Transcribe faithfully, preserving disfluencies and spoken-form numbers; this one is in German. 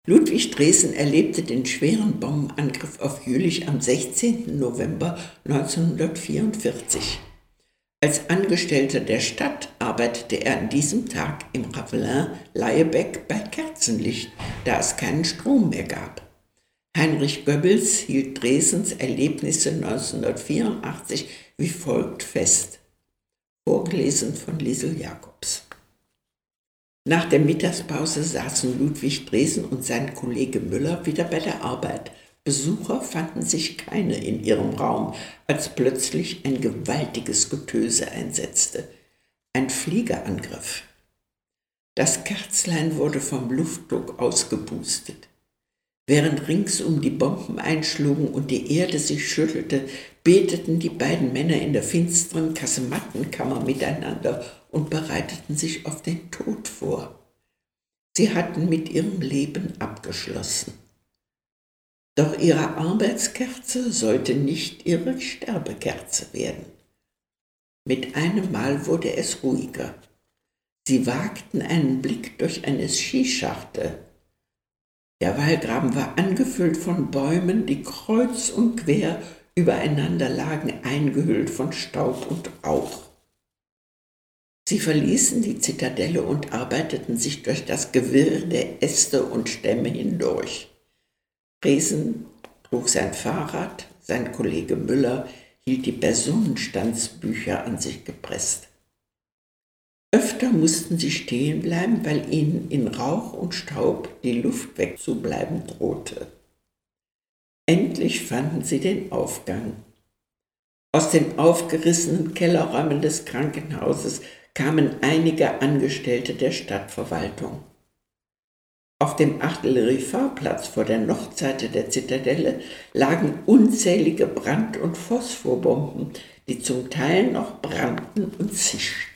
Ludwig Dresen erlebte den schweren Bombenangriff auf Jülich am sechzehnten November neunzehnhundertvierundvierzig. Als Angestellter der Stadt arbeitete er an diesem Tag im Ravelin Leyebeck bei Kerzenlicht, da es keinen Strom mehr gab. Heinrich Goebbels hielt Dresens Erlebnisse neunzehnhundertvierundachtzig wie folgt fest. Vorgelesen von Liesel Jacobs. Nach der Mittagspause saßen Ludwig Dresen und sein Kollege Müller wieder bei der Arbeit. Besucher fanden sich keine in ihrem Raum, als plötzlich ein gewaltiges Getöse einsetzte. Ein Fliegerangriff. Das Kerzlein wurde vom Luftdruck ausgepustet. Während ringsum die Bomben einschlugen und die Erde sich schüttelte, beteten die beiden Männer in der finsteren Kasemattenkammer miteinander und bereiteten sich auf den Tod vor. Sie hatten mit ihrem Leben abgeschlossen. Doch ihre Arbeitskerze sollte nicht ihre Sterbekerze werden. Mit einem Mal wurde es ruhiger. Sie wagten einen Blick durch eine Skischachtel. Der Wallgraben war angefüllt von Bäumen, die kreuz und quer übereinander lagen, eingehüllt von Staub und Rauch. Sie verließen die Zitadelle und arbeiteten sich durch das Gewirr der Äste und Stämme hindurch. Dresen trug sein Fahrrad, sein Kollege Müller hielt die Personenstandsbücher an sich gepresst. Öfter mussten sie stehen bleiben, weil ihnen in Rauch und Staub die Luft wegzubleiben drohte. Endlich fanden sie den Aufgang. Aus den aufgerissenen Kellerräumen des Krankenhauses kamen einige Angestellte der Stadtverwaltung. Auf dem Artilleriefahrplatz vor der Nordseite der Zitadelle lagen unzählige Brand- und Phosphorbomben, die zum Teil noch brannten und zischten.